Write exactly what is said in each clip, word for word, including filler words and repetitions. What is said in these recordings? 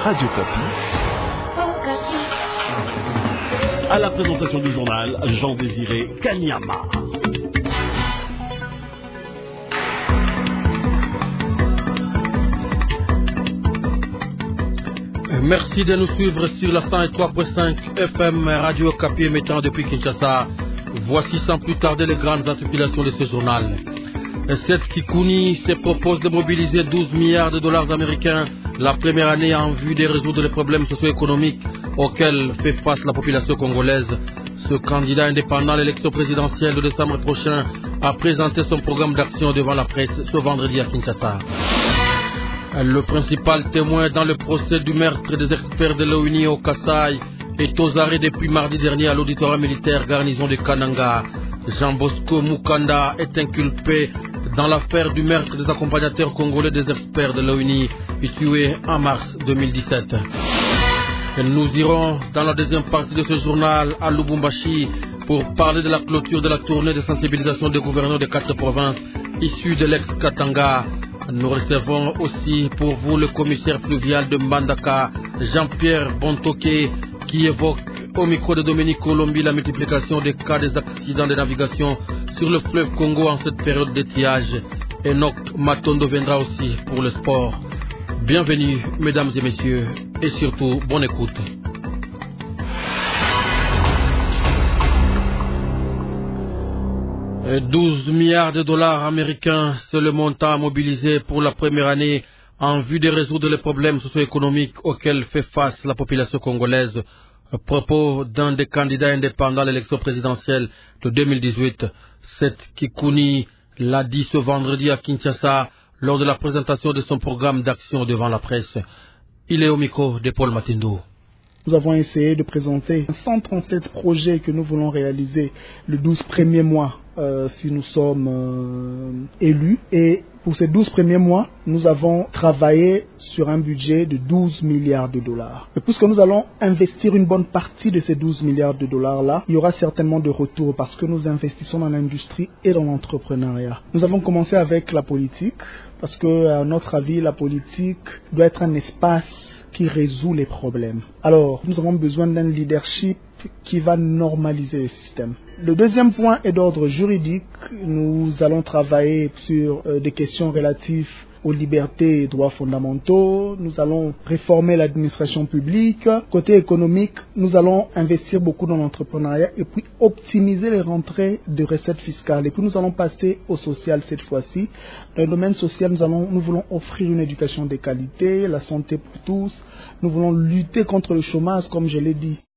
Radio Kapi. À la présentation du journal, Jean-Désiré Kanyama. Merci de nous suivre sur la cent trois virgule cinq F M Radio Kapi émettant depuis Kinshasa. Voici sans plus tarder les grandes articulations de ce journal. Cette Kikuni se propose de mobiliser douze milliards de dollars américains la première année en vue de résoudre les problèmes socio-économiques auxquels fait face la population congolaise. Ce candidat indépendant à l'élection présidentielle de décembre prochain a présenté son programme d'action devant la presse ce vendredi à Kinshasa. Le principal témoin dans le procès du meurtre des experts de l'ONU au Kasaï est aux arrêts depuis mardi dernier à l'auditoire militaire garnison de Kananga. Jean Bosco Mukanda est inculpé dans l'affaire du meurtre des accompagnateurs congolais des experts de l'ONU tués en mars deux mille dix-sept. Nous irons dans la deuxième partie de ce journal à Lubumbashi pour parler de la clôture de la tournée de sensibilisation des gouverneurs des quatre provinces issus de l'ex-Katanga. Nous recevons aussi pour vous le commissaire fluvial de Mbandaka, Jean-Pierre Bontoké, qui évoque au micro de Dominique Colombi la multiplication des cas des accidents de navigation sur le fleuve Congo en cette période d'étiage. Enoch Matondo viendra aussi pour le sport. Bienvenue, mesdames et messieurs, et surtout, bonne écoute. douze milliards de dollars américains, c'est le montant mobilisé pour la première année en vue de résoudre les problèmes socio-économiques auxquels fait face la population congolaise. À propos d'un des candidats indépendants à l'élection présidentielle de deux mille dix-huit, Seth Kikuni l'a dit ce vendredi à Kinshasa lors de la présentation de son programme d'action devant la presse. Il est au micro de Paul Matindo. Nous avons essayé de présenter cent trente-sept projets que nous voulons réaliser les douze premiers mois euh, si nous sommes euh, élus. Et pour ces douze premiers mois, nous avons travaillé sur un budget de douze milliards de dollars. Et puisque nous allons investir une bonne partie de ces douze milliards de dollars-là, il y aura certainement de retours parce que nous investissons dans l'industrie et dans l'entrepreneuriat. Nous avons commencé avec la politique parce que, à notre avis, la politique doit être un espace qui résout les problèmes. Alors, nous avons besoin d'un leadership qui va normaliser le système. Le deuxième point est d'ordre juridique. Nous allons travailler sur euh, des questions relatives aux libertés et droits fondamentaux. Nous allons réformer l'administration publique. Côté économique, nous allons investir beaucoup dans l'entrepreneuriat et puis optimiser les rentrées de recettes fiscales. Et puis nous allons passer au social cette fois-ci. Dans le domaine social, nous, allons, nous voulons offrir une éducation de qualité, la santé pour tous. Nous voulons lutter contre le chômage, comme je l'ai dit.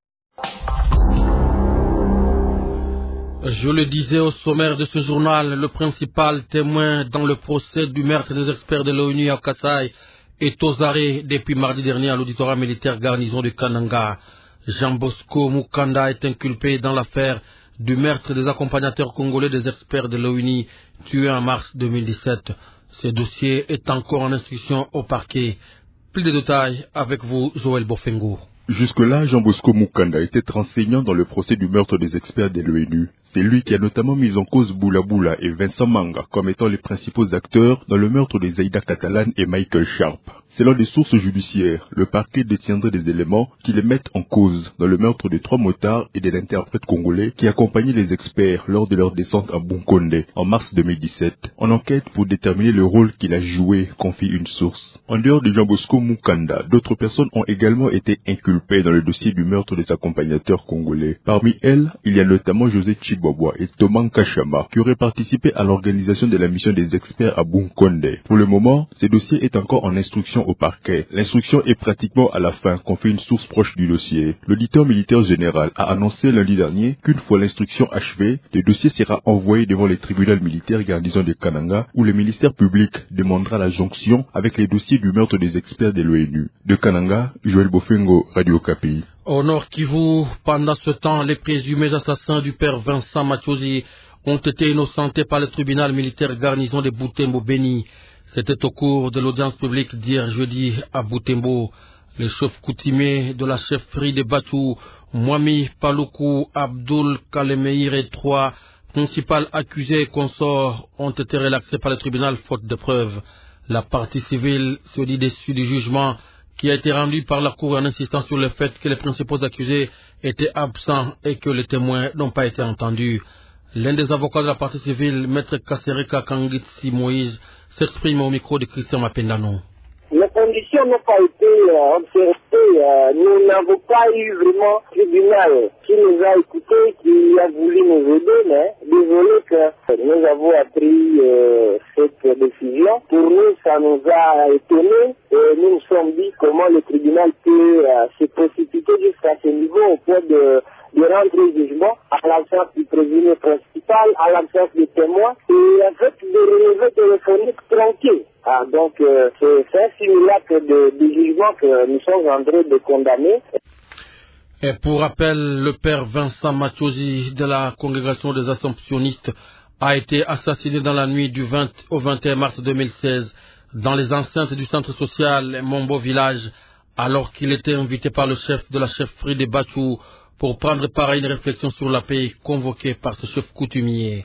Je le disais au sommaire de ce journal, le principal témoin dans le procès du meurtre des experts de l'ONU à Kasaï est aux arrêts depuis mardi dernier à l'auditoire militaire garnison de Kananga. Jean Bosco Mukanda est inculpé dans l'affaire du meurtre des accompagnateurs congolais des experts de l'ONU tués en mars deux mille dix-sept. Ce dossier est encore en instruction au parquet. Plus de détails avec vous, Joël Bofengo. Jusque-là, Jean Bosco Mukanda était enseignant dans le procès du meurtre des experts de l'ONU. C'est lui qui a notamment mis en cause Boula Boula et Vincent Manga comme étant les principaux acteurs dans le meurtre de Zaïda Catalane et Michael Sharp. Selon des sources judiciaires, le parquet détiendrait des éléments qui les mettent en cause dans le meurtre de trois motards et de l'interprète congolais qui accompagnaient les experts lors de leur descente à Bunkonde en mars deux mille dix-sept. En enquête pour déterminer le rôle qu'il a joué, confie une source. En dehors de Jean Bosco Mukanda, d'autres personnes ont également été inculpées dans le dossier du meurtre des accompagnateurs congolais. Parmi elles, il y a notamment José Chibwabwa et Thomas Nkashama qui auraient participé à l'organisation de la mission des experts à Bunkonde. Pour le moment, ce dossier est encore en instruction au parquet. L'instruction est pratiquement à la fin, confie une source proche du dossier. L'auditeur militaire général a annoncé lundi dernier qu'une fois l'instruction achevée, le dossier sera envoyé devant les tribunaux militaires garnison de Kananga où le ministère public demandera la jonction avec les dossiers du meurtre des experts de l'ONU. De Kananga, Joël Bofengo, Radio Kapi. Au Nord Kivu, pendant ce temps, les présumés assassins du père Vincent Machozi ont été innocentés par le tribunal militaire garnison de Butembo Beni. C'était au cours de l'audience publique d'hier jeudi à Butembo. Les chefs coutumiers de la chefferie de Bachou, Mwami Paluku Abdul Kalemeir et trois principaux accusés et consorts ont été relaxés par le tribunal faute de preuves. La partie civile se dit déçue du jugement qui a été rendu par la Cour en insistant sur le fait que les principaux accusés étaient absents et que les témoins n'ont pas été entendus. L'un des avocats de la partie civile, Maître Kassereka Kangitsi Moïse, s'exprime au micro de Christian Mapendano. Les conditions n'ont pas été euh, observées. Euh, nous n'avons pas eu vraiment un tribunal qui nous a écoutés, qui a voulu nous aider, mais désolé que nous avons appris euh, cette décision. Pour nous, ça nous a étonnés et nous nous sommes dit comment le tribunal peut euh, se précipiter jusqu'à ce niveau au point de de rendre un jugement à l'absence du prévenu principal, à l'absence des témoins et avec des relevés téléphoniques tranquilles. Ah, donc euh, c'est un simulacre de, de jugement que nous sommes en train de condamner. Et pour rappel, le père Vincent Machosi de la congrégation des Assomptionnistes a été assassiné dans la nuit du vingt au vingt et un mars deux mille seize dans les enceintes du centre social Mombo Village, alors qu'il était invité par le chef de la chefferie de Bachou pour prendre part à une réflexion sur la paix convoquée par ce chef coutumier.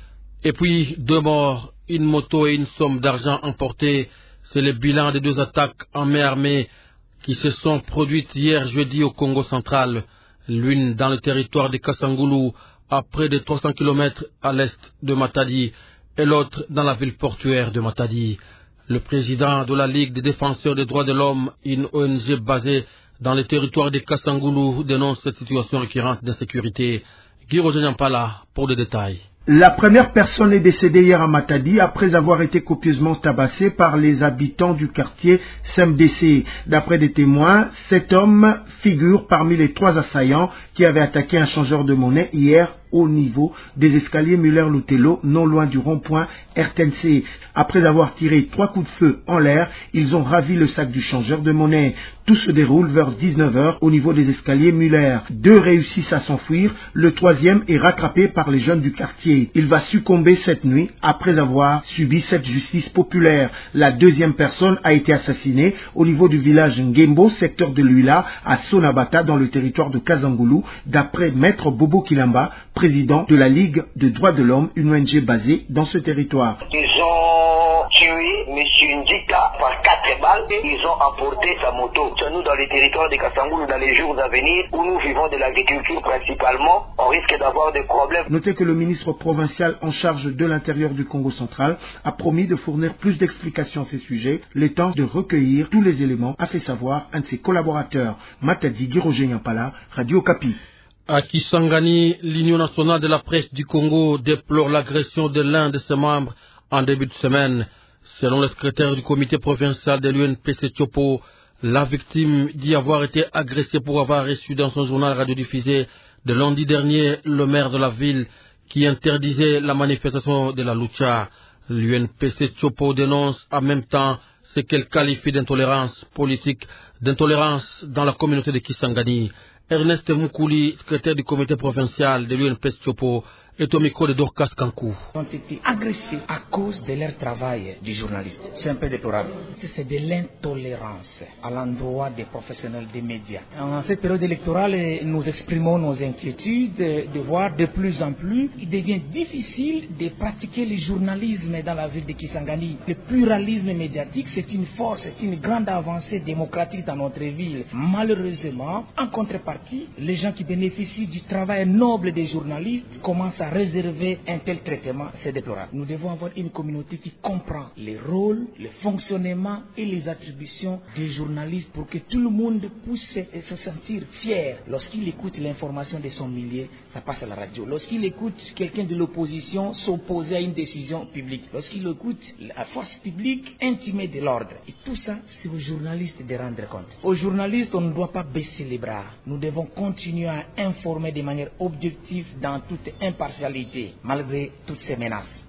Et puis, deux morts, une moto et une somme d'argent emportée, c'est le bilan des deux attaques en main armée qui se sont produites hier jeudi au Congo central, l'une dans le territoire de Kassangoulou, à près de trois cents kilomètres à l'est de Matadi, et l'autre dans la ville portuaire de Matadi. Le président de la Ligue des défenseurs des droits de l'homme, une O N G basée dans le territoire de Kassangoulou, dénonce cette situation récurrente d'insécurité. Guy Roger-Nyampala pour des détails. La première personne est décédée hier à Matadi après avoir été copieusement tabassée par les habitants du quartier S M D C. D'après des témoins, cet homme figure parmi les trois assaillants qui avaient attaqué un changeur de monnaie hier au niveau des escaliers Muller-Lutello, non loin du rond-point R T N C. Après avoir tiré trois coups de feu en l'air, ils ont ravi le sac du changeur de monnaie. Tout se déroule vers dix-neuf heures au niveau des escaliers Muller. Deux réussissent à s'enfuir, le troisième est rattrapé par les jeunes du quartier. Il va succomber cette nuit après avoir subi cette justice populaire. La deuxième personne a été assassinée au niveau du village Ngembo, secteur de Luila, à Sonabata, dans le territoire de Kassangoulou, d'après Maître Bobo Kilamba, président de la Ligue des droits de l'homme, une O N G basée dans ce territoire. Ils ont tué M. Ndika par quatre balles et ils ont emporté sa moto. Nous, dans les territoires de Kassangoulou, dans les jours à venir, où nous vivons de l'agriculture principalement, on risque d'avoir des problèmes. Notez que le ministre provincial en charge de l'intérieur du Congo central a promis de fournir plus d'explications à ces sujets, le temps de recueillir tous les éléments, a fait savoir un de ses collaborateurs. Matadi, Guy Roger-Nyampala, Radio Okapi. À Kisangani, l'Union nationale de la presse du Congo déplore l'agression de l'un de ses membres en début de semaine. Selon le secrétaire du comité provincial de l'U N P C Chopo, la victime dit avoir été agressée pour avoir reçu dans son journal radiodiffusé de lundi dernier le maire de la ville qui interdisait la manifestation de la lucha. L'U N P C Chopo dénonce en même temps ce qu'elle qualifie d'intolérance politique, d'intolérance dans la communauté de Kisangani. Ernest Moukouli, secrétaire du comité provincial de l'U N P S Chopo, est au micro de Dorcas Kankou. Ils ont été agressés à cause de leur travail du journaliste. C'est un peu déplorable. C'est de l'intolérance à l'endroit des professionnels des médias. En cette période électorale, nous exprimons nos inquiétudes de voir de plus en plus, il devient difficile de pratiquer le journalisme dans la ville de Kisangani. Le pluralisme médiatique, c'est une force, c'est une grande avancée démocratique dans notre ville. Malheureusement, en contrepartie, les gens qui bénéficient du travail noble des journalistes commencent à réserver un tel traitement, c'est déplorable. Nous devons avoir une communauté qui comprend les rôles, le fonctionnement et les attributions des journalistes pour que tout le monde puisse se sentir fier. Lorsqu'il écoute l'information de son milieu, ça passe à la radio. Lorsqu'il écoute quelqu'un de l'opposition s'opposer à une décision publique, lorsqu'il écoute la force publique intimée de l'ordre, et tout ça, c'est aux journalistes de rendre compte. Aux journalistes, on ne doit pas baisser les bras. Nous devons continuer à informer de manière objective dans toute impartialité, malgré toutes ces menaces.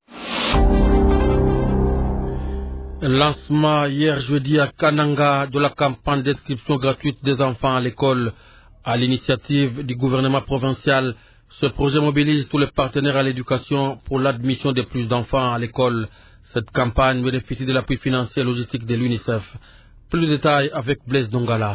Lancement hier jeudi à Kananga de la campagne d'inscription gratuite des enfants à l'école. À l'initiative du gouvernement provincial, ce projet mobilise tous les partenaires à l'éducation pour l'admission de plus d'enfants à l'école. Cette campagne bénéficie de l'appui financier et logistique de l'UNICEF. Plus de détails avec Blaise Dongala.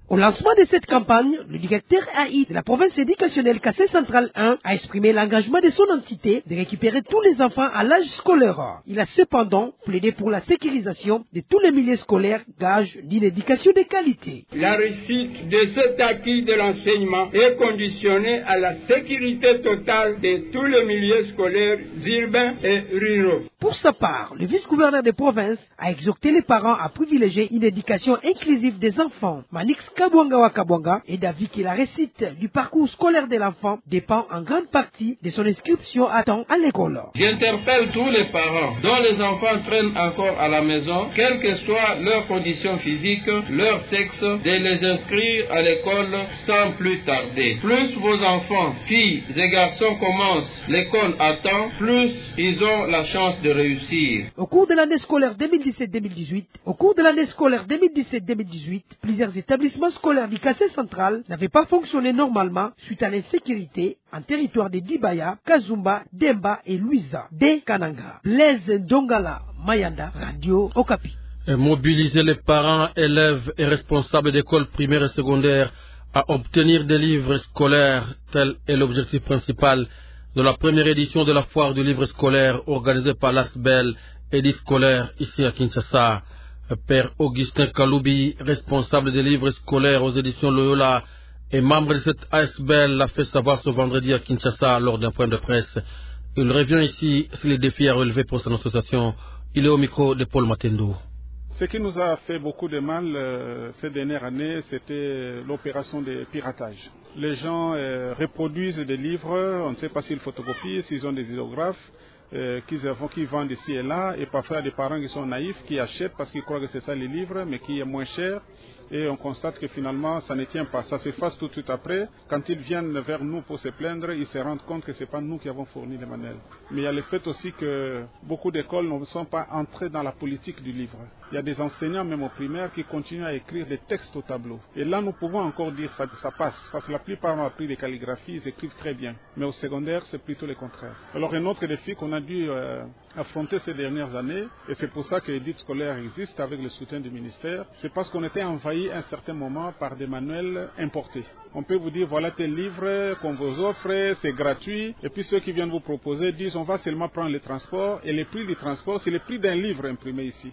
Au lancement de cette campagne, le directeur A I de la province éducationnelle Kassai Central un a exprimé l'engagement de son entité de récupérer tous les enfants à l'âge scolaire. Il a cependant plaidé pour la sécurisation de tous les milieux scolaires, gage d'une éducation de qualité. La réussite de cet acquis de l'enseignement est conditionnée à la sécurité totale de tous les milieux scolaires urbains et ruraux. Pour sa part, le vice-gouverneur de province a exhorté les parents à privilégier une éducation inclusive des enfants. Manix Kabwanga wa Kabwanga est d'avis que la réussite du parcours scolaire de l'enfant dépend en grande partie de son inscription à temps à l'école. J'interpelle tous les parents dont les enfants traînent encore à la maison, quelles que soient leurs conditions physiques, leur sexe, de les inscrire à l'école sans plus tarder. Plus vos enfants, filles et garçons commencent l'école à temps, plus ils ont la chance de réussir. Au cours de l'année scolaire deux mille dix-sept deux mille dix-huit, au cours de l'année scolaire deux mille dix-sept deux mille dix-huit, plusieurs établissements scolaires du Kassai Central n'avaient pas fonctionné normalement suite à l'insécurité en territoire de Dibaya, Kazumba, Demba et Louisa, de Kananga. Blaise Ndongala, Mayanda, Radio Okapi. Et mobiliser les parents, élèves et responsables d'écoles primaires et secondaires à obtenir des livres scolaires, tel est l'objectif principal de la première édition de la foire du livre scolaire organisée par l'A S B E L et des scolaires ici à Kinshasa. Père Augustin Kaloubi, responsable des livres scolaires aux éditions Loyola et membre de cette A S B E L, l'a fait savoir ce vendredi à Kinshasa lors d'un point de presse. Il revient ici sur les défis à relever pour son association. Il est au micro de Paul Matendo. Ce qui nous a fait beaucoup de mal euh, ces dernières années, c'était l'opération de piratage. Les gens euh, reproduisent des livres, on ne sait pas s'ils photocopient, s'ils ont des idéographes, euh, qu'ils, qu'ils vendent ici et là, et parfois il y a des parents qui sont naïfs, qui achètent parce qu'ils croient que c'est ça les livres, mais qui est moins cher. Et on constate que finalement, ça ne tient pas. Ça s'efface tout de suite après. Quand ils viennent vers nous pour se plaindre, ils se rendent compte que ce n'est pas nous qui avons fourni les manuels. Mais il y a le fait aussi que beaucoup d'écoles ne sont pas entrées dans la politique du livre. Il y a des enseignants, même au primaire, qui continuent à écrire des textes au tableau. Et là, nous pouvons encore dire que ça, ça passe. Parce que la plupart ont appris des calligraphies, ils écrivent très bien. Mais au secondaire, c'est plutôt le contraire. Alors, un autre défi qu'on a dû euh, affronter ces dernières années, et c'est pour ça que l'édite scolaire existe avec le soutien du ministère, c'est parce qu'on était envahi à un certain moment par des manuels importés. On peut vous dire, voilà tel livre qu'on vous offre, c'est gratuit. Et puis ceux qui viennent vous proposer disent, on va seulement prendre le transport. Et le prix du transport, c'est le prix d'un livre imprimé ici.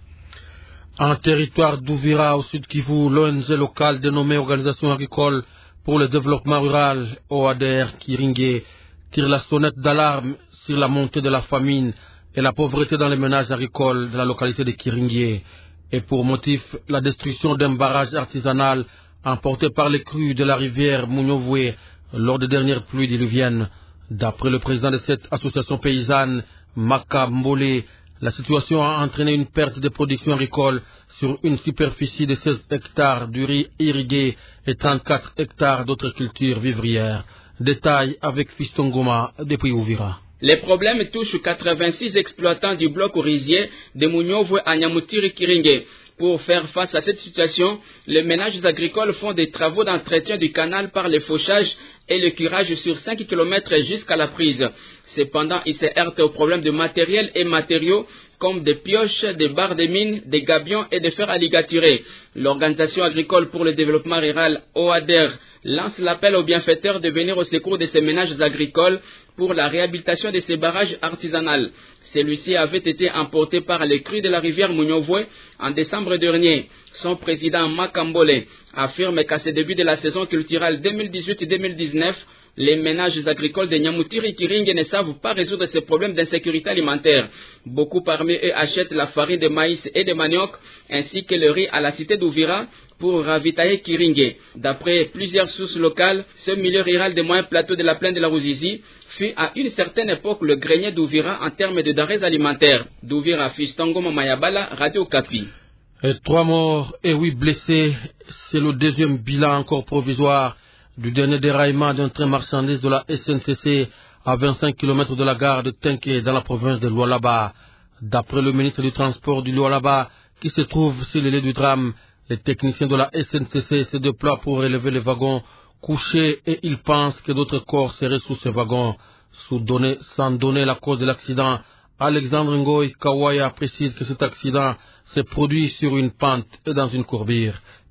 En territoire d'Ouvira, au sud Kivu, l'O N G locale dénommée Organisation agricole pour le développement rural, O A D R Kiringé, tire la sonnette d'alarme sur la montée de la famine et la pauvreté dans les ménages agricoles de la localité de Kiringé. Et pour motif, la destruction d'un barrage artisanal emporté par les crues de la rivière Mouniovoué lors des dernières pluies diluviennes. D'après le président de cette association paysanne, Maka Mbolé, la situation a entraîné une perte de production agricole sur une superficie de seize hectares du riz irrigué et trente-quatre hectares d'autres cultures vivrières. Détail avec Fiston Goma depuis Ouvira. Les problèmes touchent quatre-vingt-six exploitants du bloc rizier de Mouniovoué à Nyamutiri Kiringé. Pour faire face à cette situation, les ménages agricoles font des travaux d'entretien du canal par le fauchage et le curage sur cinq kilomètres jusqu'à la prise. Cependant, ils se heurtent aux problèmes de matériel et matériaux comme des pioches, des barres de mines, des gabions et des fers à ligaturer. L'Organisation agricole pour le développement rural, O A D R, lance l'appel aux bienfaiteurs de venir au secours de ces ménages agricoles pour la réhabilitation de ces barrages artisanaux. Celui-ci avait été emporté par les crues de la rivière Mouniovoué en décembre dernier. Son président Makambole affirme qu'à ce début de la saison culturelle deux mille dix-huit deux mille dix-neuf, les ménages agricoles de Nyamutiri Kiringé ne savent pas résoudre ces problèmes d'insécurité alimentaire. Beaucoup parmi eux achètent la farine de maïs et de manioc ainsi que le riz à la cité d'Ouvira pour ravitailler Kiringé. D'après plusieurs sources locales, ce milieu rural des moyens plateaux de la plaine de la Ruzizi fut à une certaine époque le grenier d'Ouvira en termes de denrées alimentaires. D'Ouvira, Fistongo Mayabala, Radio Kapi. Et trois morts et huit blessés, c'est le deuxième bilan encore provisoire du dernier déraillement d'un train marchandise de la S N C C à vingt-cinq kilomètres de la gare de Tenké dans la province de Lualaba. D'après le ministre du Transport du Lualaba, qui se trouve sur les lieux du drame, les techniciens de la S N C C se déploient pour relever les wagons couchés et ils pensent que d'autres corps seraient sous ces wagons. Sous donner, sans donner la cause de l'accident, Alexandre Ngoy Kawaya précise que cet accident s'est produit sur une pente et dans une courbure.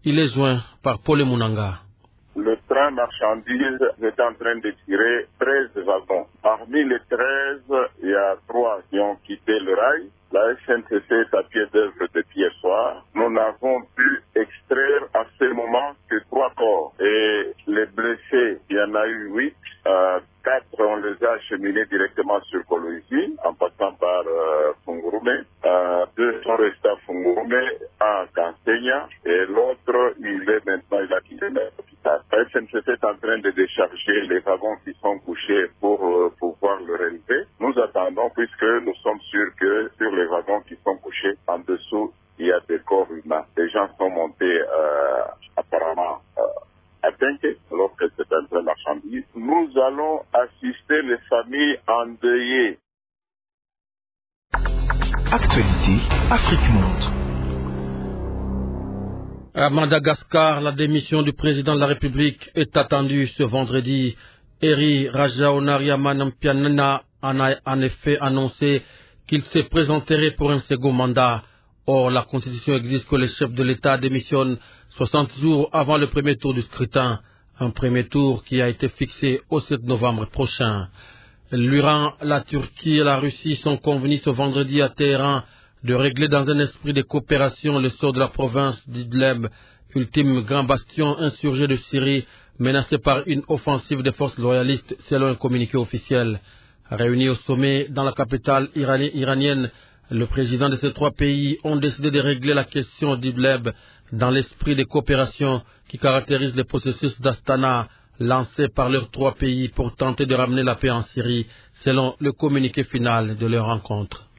Il est joint par Paul Mounanga. Le train marchandise est en train de tirer treize wagons. Parmi les treize, il y a trois qui ont quitté le rail. La S N C C est à pied d'œuvre depuis hier soir. Nous n'avons pu extraire à ce moment que trois corps. Et les blessés, il y en a eu huit. Euh, quatre, on les a acheminés directement sur Kolwezi, en passant par euh, Fungurume. Euh, deux sont restés à Fungurume, à Kansenya, et l'autre, il est maintenant, il a quitté l'hôpital. La S N C C est en train de décharger les wagons qui sont couchés pour euh, pouvoir le relever. Nous attendons, puisque nous sommes sûrs que sur les wagons qui sont couchés, en dessous, il y a des corps humains. Les gens sont montés euh, apparemment euh, atteintés lorsque c'est un train marchandise. Nous allons assister les familles endeuillées. Actualité, Afrique Monde. À Madagascar, la démission du président de la République est attendue ce vendredi. Eri Rajaonarimampianina en a en effet annoncé qu'il se présenterait pour un second mandat. Or, la Constitution exige que les chefs de l'État démissionnent soixante jours avant le premier tour du scrutin. Un premier tour qui a été fixé au sept novembre prochain. L'Iran, la Turquie et la Russie sont convenus ce vendredi à Téhéran de régler dans un esprit de coopération le sort de la province d'Idlib, ultime grand bastion insurgé de Syrie, menacé par une offensive des forces loyalistes selon un communiqué officiel. Réunis au sommet dans la capitale iranienne, le président de ces trois pays ont décidé de régler la question d'Idlib dans l'esprit de coopération qui caractérise le processus d'Astana lancé par leurs trois pays pour tenter de ramener la paix en Syrie, selon le communiqué final de leur rencontre.